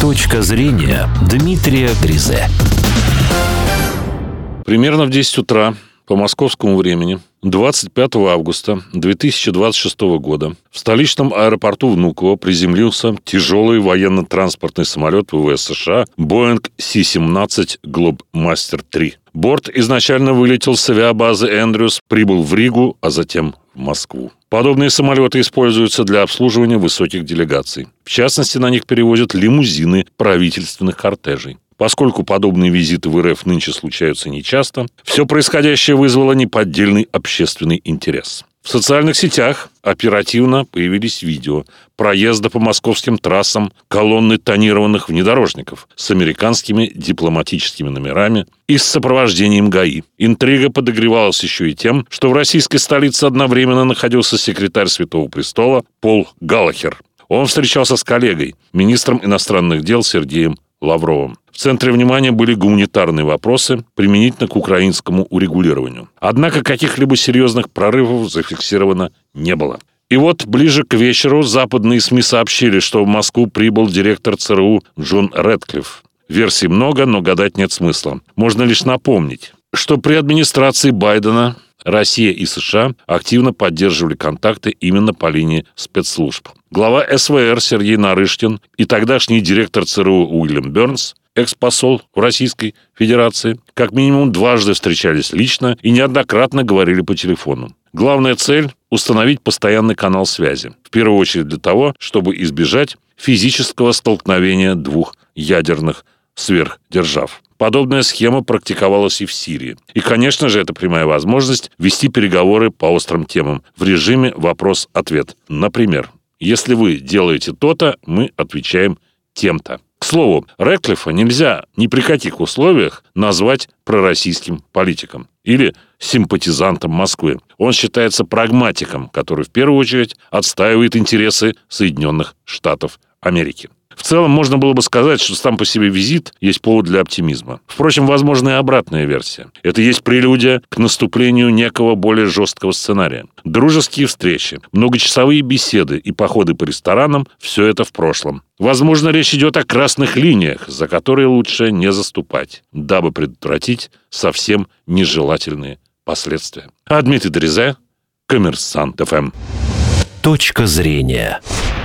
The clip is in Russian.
Точка зрения Дмитрия Дрезе. Примерно в 10 утра по московскому времени 25 августа 2026 года в столичном аэропорту Внуково приземлился тяжелый военно-транспортный самолет ВВС США Boeing C-17 Globemaster III. Борт изначально вылетел с авиабазы Эндрюс, прибыл в Ригу, а затем в Москву. Подобные самолеты используются для обслуживания высоких делегаций. В частности, на них перевозят лимузины правительственных кортежей. Поскольку подобные визиты в РФ нынче случаются нечасто, все происходящее вызвало неподдельный общественный интерес. В социальных сетях оперативно появились видео проезда по московским трассам колонны тонированных внедорожников с американскими дипломатическими номерами и с сопровождением ГАИ. Интрига подогревалась еще и тем, что в российской столице одновременно находился секретарь Святого Престола Пол Галлахер. Он встречался с коллегой, министром иностранных дел Сергеем Лавровым. В центре внимания были гуманитарные вопросы применительно к украинскому урегулированию. Однако каких-либо серьезных прорывов зафиксировано не было. И вот ближе к вечеру западные СМИ сообщили, что в Москву прибыл директор ЦРУ Джон Рэдклифф. Версий много, но гадать нет смысла. Можно лишь напомнить, что при администрации Байдена Россия и США активно поддерживали контакты именно по линии спецслужб. Глава СВР Сергей Нарышкин и тогдашний директор ЦРУ Уильям Бернс, экс-посол в Российской Федерации, как минимум дважды встречались лично и неоднократно говорили по телефону. Главная цель – установить постоянный канал связи. В первую очередь для того, чтобы избежать физического столкновения двух ядерных сверхдержав. Подобная схема практиковалась и в Сирии. И, конечно же, это прямая возможность вести переговоры по острым темам в режиме вопрос-ответ. Например, если вы делаете то-то, мы отвечаем тем-то. К слову, Рэдклиффа нельзя ни при каких условиях назвать пророссийским политиком или симпатизантом Москвы. Он считается прагматиком, который в первую очередь отстаивает интересы Соединенных Штатов Америки. В целом, можно было бы сказать, что сам по себе визит есть повод для оптимизма. Впрочем, возможна и обратная версия. Это есть прелюдия к наступлению некого более жесткого сценария. Дружеские встречи, многочасовые беседы и походы по ресторанам – все это в прошлом. Возможно, речь идет о красных линиях, за которые лучше не заступать, дабы предотвратить совсем нежелательные последствия. А Дмитрий Дрезе, Коммерсант ФМ. Точка зрения.